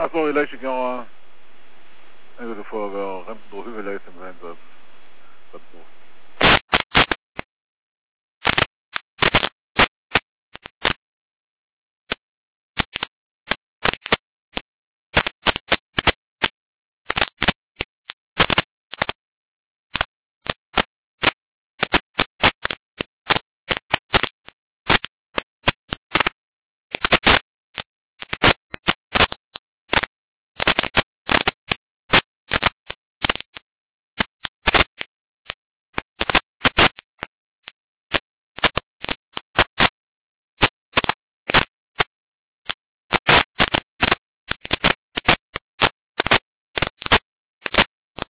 Har du læst i går? Jeg vil få rent på hyvel